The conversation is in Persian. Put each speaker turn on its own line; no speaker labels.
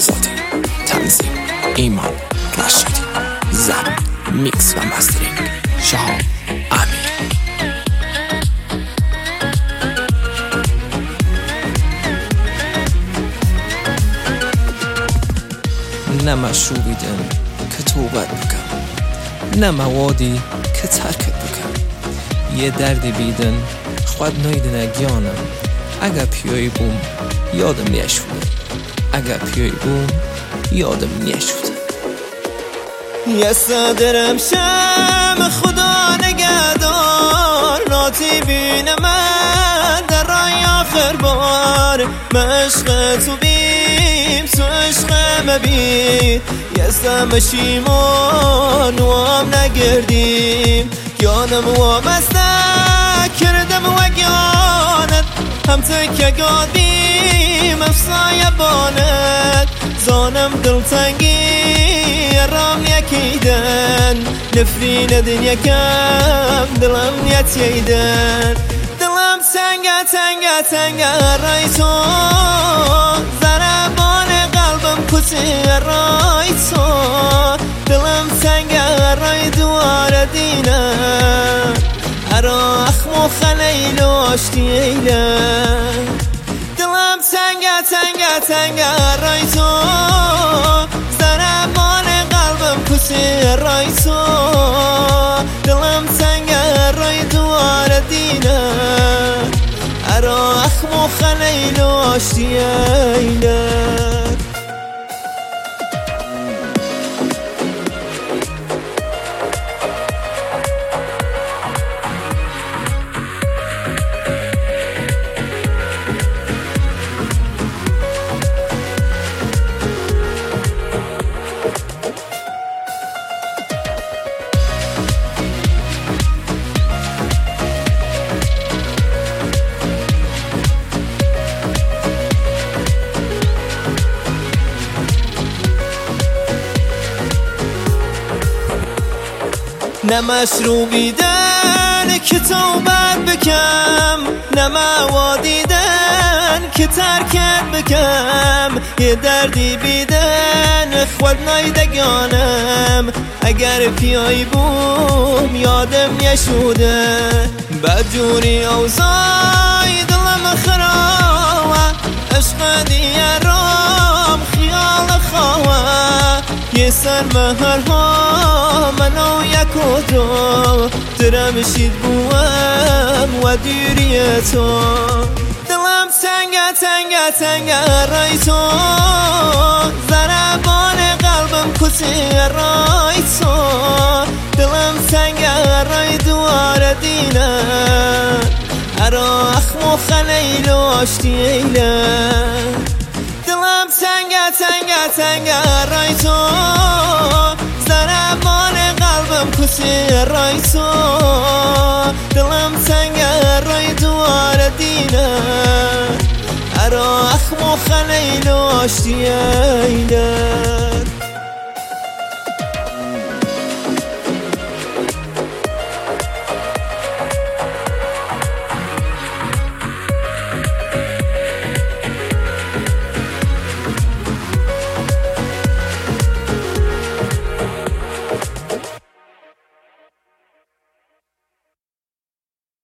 آزادی. تنظیم ایمان رشیدی. ضبط، میکس و مسترینگ شهاب امیر. نه مشروبیدن که توبت بکن، نه موادی که ترکت بکن. یه دردی بیدن خود نایدن اگیانم. اگه پیایی بوم یادم نیشوده، اگه پیایی بوم یادم نیشوده.
یه صدرم شم خدا نگهدار، ناتی بینم در رای آخر بار. مشق تو بیم تو عشق مبین، یه سمشیمان وام نگردیم. گیانم وام است کردم و گیانت، هم تکه گادیم افسای بانت. زانم دلتنگی رام یکیدن، نفرین دنیا کم دلم یتیدن. دلم تنگه تنگه تنگه رای تو، ضربان قلبم کتی رای تو. دلم تنگه رای دوار دینم، ارا اخمو خلیل و آشتی ایلم. دلم تنگه تنگه تنگه رای تو، ضربان قلبم کتی رای تو. دلم تنگه رای دوار دینم، ارا اخمو خلیل و آشتی ایلم. نه مشروبیدن که توبت بکم، نه موادیدن که ترکت بکم. یه دردی بیدن خود نایدگانم، اگر پیایی بوم یادم نشوده. بدجوری اوزای دلم خراوه، عشق دیرام خیال خواهه. یه سر مهرها منو یک و دو، درمشید بوم و دیری تو. دلم تنگه تنگه تنگه رای تو، ضربان قلبم کتی رای تو. دلم تنگه رای دوار دینم، ارا اخمو خلیل و آشتی ایلم. دلم تنگه تنگه تنگه رای تو، ضربان قلبم کتی رای تو. دلم تنگه رای دوار دینم، ارا اخمو خلیل و آشتی ایلم.